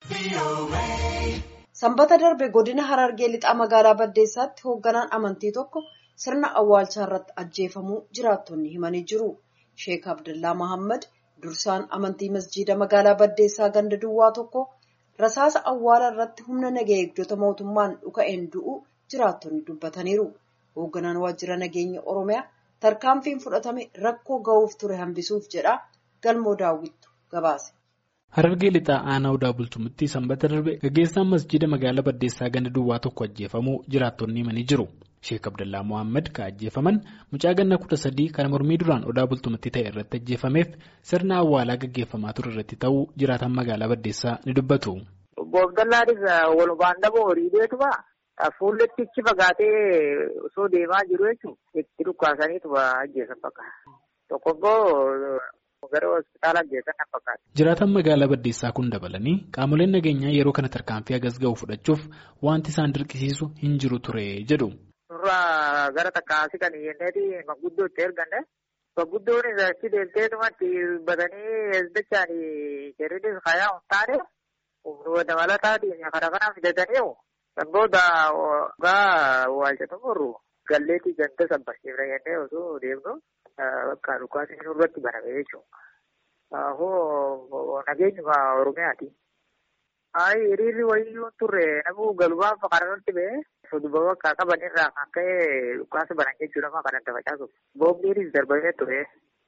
Sanbata darbe godina Harargee lixaa magaalaa Baddeessaatti hoogganaan amantii tokko sirna awwaalchaa irratti ajjeefamuu jiraattonni himanii jiru. Sheek Abdallaa Mahammad dursaan amantii masjiida magaalaa Baddeessaa ganda duwwaa tokko rasaasa awwaala irratti humna nageenya eegdota mootummaan dhuka'een du'u jiraattonni dubbataniiru. Hoogganaan waajjira nageenya Oromiyaa tarkaanfiin fudhatame rakkoo ga'uuf ture hambisuuf jedha. Galmoo daawwittu gabaase. Harargee lixaa aanaa odaa bultumitti sanbata darbe gaggeessaan masjiida magaalaa Baddeessaa ganda duwwaa tokko ajjeefamuu jiraattonni himanii jiru. Sheek Abdallaa Mohaammed ka ajjeefaman mucaa ganna 13 kan mormii duraan odaa bultumitti ta'e irratti ajjeefameef sirna awwaalaa gaggeeffamaa ture irratti ta'uu jiraatan magaalaa Baddeessaa ni dubbatu. Obbo Abdallaanis walumaan dhaboo horii beekuma fuulletti ichi fagaatee osoo deemaa jiru jechuudha. Itti dhukkaasaniitu ajjeesan bakka. Tokkoffoo gara hospitaala ajjeesan fakkaata. Jiraatan magaalaa Baddeessaa kun dabalanii qaamoleen nageenyaa yeroo kana tarkaanfii hagas ga'u fudhachuuf wanti isaan dirqisiisu hin jiru ture jedhu. Suuraa gara takkaasii kan jenneeti maguddoo itti erganne. Maguddoon achi deemteetumatti batanii dachaan jirridis kayaa hin taane dabalataatiin kana kana fidatanii kan booda gaa waalcha xumurru galleetii ganda sabbasiifna jennee osoo deemnu bakka dhukaasni nurratti baname jechuudha. Nageenyi Oromiyaati. Hiriirri wayyuu turre namuu galubaaf kanarratti ba'ee soduba bakka qaban irraa kan ka'e dhukaasa banan jechuudha kan adda facaasuuf. Boombiinis darbamee ture.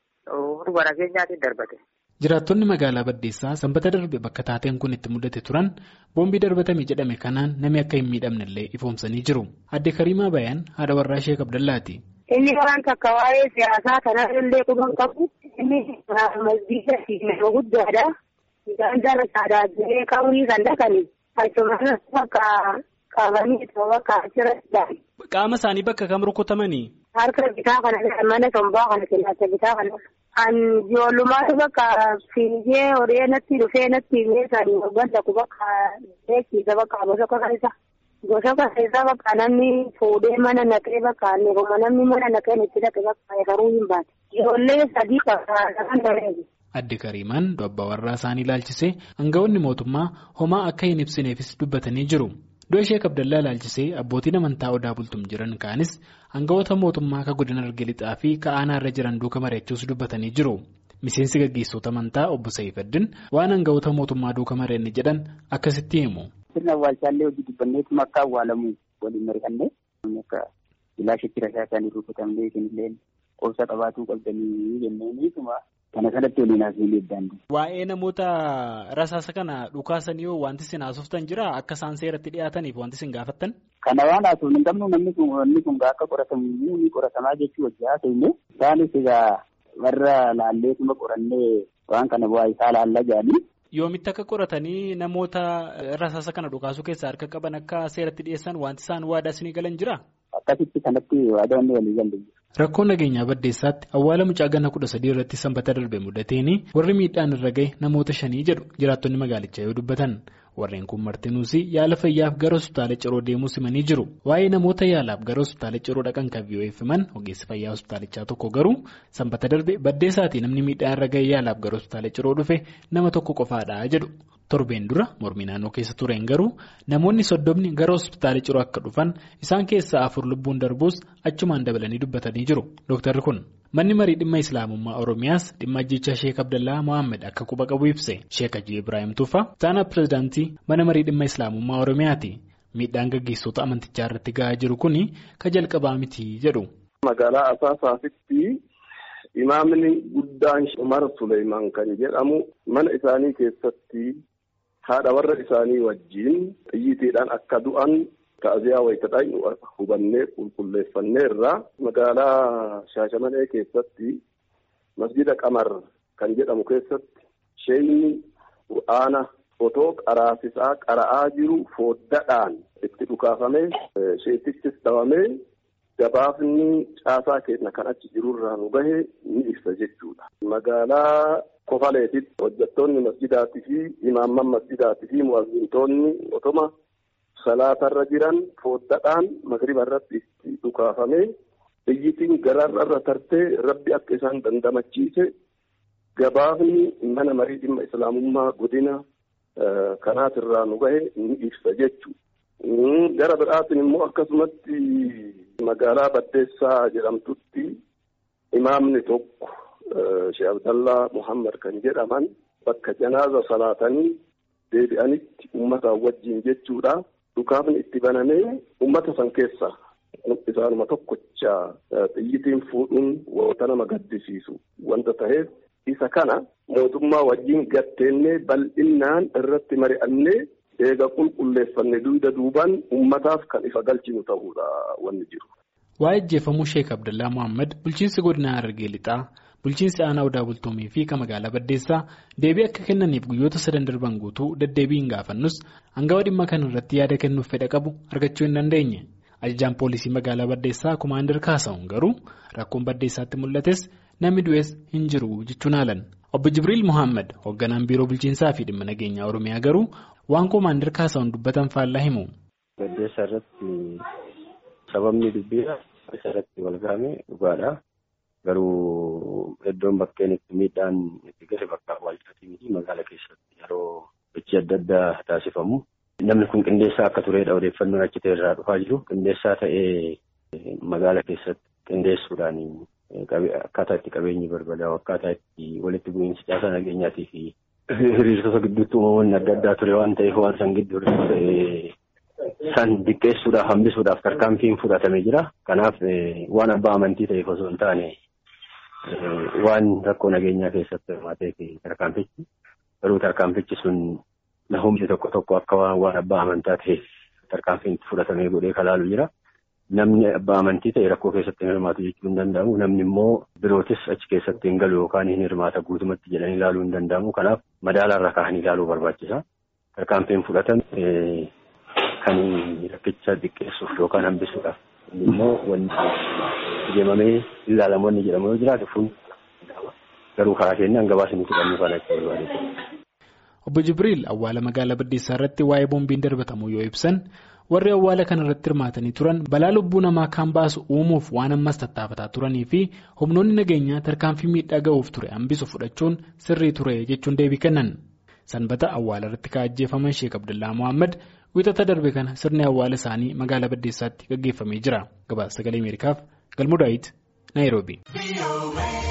Humna nageenyaatiin darbate. Jiraattonni magaalaa Baddeessaa sanbata darbe bakka taateen kun itti mudate turan boombii darbatame jedhame kanaan namni akka hin miidhamnellee ifoomsanii jiru. Adde Karimaa Bayaan haadha warraa Sheek Abdallaati. Inni waan takka waa'ee siyaasaa kanarrallee quban qabu inni masjiida nama guddaadha. Gandarra saadaajjiree qabuun kan dhaqani. Achumaanas bakka qabanii bakka achirratti. Qaama isaanii bakka kam rukutamanii? Harka bitaa kana mana tombaa kana keessa bitaa kana. Ijoollummaatu bakka fiigee horee natti dhufee natti meeshaan waggaan takku bakka beeksiisa bakka gosoota keessa. Gosoota keessa bakka namni fuudhee mana naqee bakka namni mana naqee itti naqee bakka garuu hin baate. Ijoollee sadii bakka lamaan dareeru. Adde Kariimaan abbaa warraa isaanii ilaalchisee aangawoonni mootummaa homaa akka hin ibsineefis dubbatanii jiru. Du'a Sheek Abdallaa ilaalchisee abbootiin amantaa odaa bultum jiran kaanis aangawoota mootummaa ka godina Harargee lixaa fi ka aanaa irra jiran duuka mari'achuus dubbatanii jiru. Miseensi gaggeessitoota amantaa obbo Sa'ifaddin waan aangawoota mootummaa duuka mari'anne jedhan akkasitti himu. Sirna awwaalchaallee hojii dubbanneetuma akka awwaalamu waliin mari'annee akka ilaashitti rasaasaan rukutamnee isinillee obsa qabaatuu qabdanii jenneeniituma kana sanatti waliin haasawee daandii. Waa'ee namoota rasaasa kana dhukaasanii yoo wanti isin haasoftan jira akka isaan seeratti dhiyaataniif wanti isin gaafattan? Kana waan haasofnu hin qabnu namni kun akka qoratamu ni qoratamaa jechuu wajji haasofne isaanis egaa warra laalleetuma qorannee waan kana bu'aa isaa laallaa jaanii. Yoomitti akka qoratanii namoota rasaasa kana dhukaasuu keessaa harka qaban akka seeratti dhiyeessan wanti isaan waadaa isinii galan jira? Akkasitti kanatti waadaa inni walii galu. Rakkoo nageenyaa Baddeessaatti awwaala mucaa ganna 13 irratti sanbata darbe mudateeni warri miidhaan irra gahe namoota 5 jedhu jiraattonni magaalichaa yoo dubbatan. Warreen kun martinuus yaala fayyaaf gara hospitaala Ciroo deemuu simanii jiru. Waa'ee namoota yaalaaf gara hospitaala Ciroo dhaqan kan VOF ogeessi fayyaa hospitaalichaa tokko garuu sanbata darbe Baddeessaatii namni miidhaan irra gahe yaalaaf gara hospitaala Ciroo dhufe nama tokko qofaadha jedhu. Torbeen dura mormii naannoo keessa tureen garuu namoonni 30 gara hospitaala Ciroo akka dhufan isaan keessaa 4 lubbuun darbuus achumaan dabalanii dubbatanii jiru. Dooktarri kun manni marii dhimma Islaamummaa Oromiyaas dhimma ajjeechaa Sheek Abdallaa Mohaammed akka quba qabu ibse. Sheek Hajji Ibrahim Tuufaa taanaa pirezidaantii mana marii dhimma Islaamummaa Oromiyaati. Miidhaan gaggeessitoota amantichaa irratti gahaa jiru kuni ka jalqabaa miti jedhu. Magaalaa Asaasaatti imaamni guddaan Umar Suleymaan kan jedhamu mana isaanii keessatti haadha warra isaanii wajjin xiyyiitiidhaan akka du'an ta'aziyaa wayitadhaan hubannee qulqulleeffanneerra. Magaalaa Shaashamanee keessatti masjida Qamar kan jedhamu keessatti sheeyni qur'aana otoo qaraasisaa qara'aa jiru fooddaadhaan itti dhukaafamee sheetichis dhabamee gabaafni caasaa keenya kan achi jirurraa nu bahe ni ibsa jechuudha. Magaalaa Kofaleetitti hojjettoonni masjidaatii fi imaamman masjidaatii fi mu'azzintoonni otoma salaatarra jiran fooddaadhaan magriba irratti itti dhukaafamee xiyyitiin gararra tartee rabbi akka isaan dandamachiise gabaafni mana marii dhimma Islaamummaa godina kanaas irraa nu gahe ni ibsa jechuudha. Gara biraatiin immoo akkasumatti magaalaa Baddeessaa jedhamtutti imaamni tokko Sheekh Abdallaa Muhammad kan jedhaman bakka janaaza salaatanii deebi'anitti ummata wajjin jechuudha. Dhukaafni itti banamee ummata san keessa isaanuma tokkocha xiyyitiin fuudhuun wanta nama gaddisiisu wanta ta'eef isa kana mootummaa wajjin gatteennee bal'innaan irratti mari'annee eega qulqulleeffanne duubaan ummataaf kan ifa galchinu ta'uudha wanni jiru. Waa'ee ajjeefamuu Sheek Abdallaa Muhammad bulchiinsi godina Harargee Lixaa, bulchiinsi aanaa Odaa Bultoomii fi kan magaalaa Baddeessaa deebii akka kennaniif guyyoota 3 darban guutuu deddeebiin gaafannus hanga dhimma kana irratti yaada kennuuf fedha qabu argachuu hin dandeenye. Ajajaan poolisii magaalaa Baddeessaa Kumaandar Kaasaawun garuu rakkoon Baddeessaatti mul'ates namni du'es hin jiru jechuun haalan. Obbo Jibriil Muhammad hoogganaan biiroo bulchiinsaa fi dhimma nageenyaa Oromiyaa garuu waan Kumaandar Kaasaawun dubbatan faallaa himu. Baddeessaa irratti sababni dubbiidha. Isa irratti wal gahame dhugaadha. Garuu iddoon bakkeen itti miidhaan itti gahe bakka awwaalchaatii miti magaalaa keessatti yeroo hojii adda addaa taasifamu. Namni kun qindeessaa akka turedha odeeffannoon achi ta'e irraa dhufaa jiru. Qindeessaa ta'ee magaalaa keessatti qindeessuudhaan akkaataa itti qabeenyi barbadaa'u akkaataa itti walitti bu'iinsi caasaa nageenyaatii fi hiriirtota gidduutti uumamoonni adda addaa ture waan ta'eef waan san gidduu san diqqeessuudhaaf hambisuudhaaf tarkaanfiin fudhatamee jira. Kanaaf waan abbaa amantii ta'eef osoo hin taane waan rakkoo nageenyaa keessatti hirmaatee fi tarkaanfichi garuu tarkaanfichi sun humni tokko akka waan abbaa amantaa ta'eef tarkaanfiin fudhatamee godhee kalaalu jira. Namni abbaa amantii ta'e rakkoo keessatti hirmaatu jechuu hin danda'amu. Namni immoo birootis achi keessatti hin galu yookaan hin hirmaata guutumatti jedhanii ilaaluu hin danda'amu. Kanaaf madaalarra kaa'anii ilaaluu barbaachisa. Tarkaanfiin fudhatame kan rakkicha xiqqeessuuf yookaan hambisuudhaaf immoo wanti deemamee ilaalamoonni jedhamu yoo jiraatu kun garuu karaa keenyaan gabaasni fudhannuu kan akka barbaadu. Obbo Jibriil awwaala magaalaa Baddeessaa irratti waa'ee boombiin darbatamu yoo ibsan warri awwaala kana irratti hirmaatanii turan balaa lubbuu namaa kan baasu uumuuf waan ammas tattaafataa turanii fi humnoonni nageenyaa tarkaanfii miidhaa ga'uuf ture hambisu fudhachuun sirrii ture jechuun deebii kennan. Sanbata awwaala irratti kaa'ajjeefaman Sheek Abdallaa Muhammad wiixata darbe kana sirni awwaala isaanii magaalaa Baddeessaatti gaggeeffamee jira. Gabaasa Sagalee Ameerikaaf Galmuu Daawit Naayiroobii.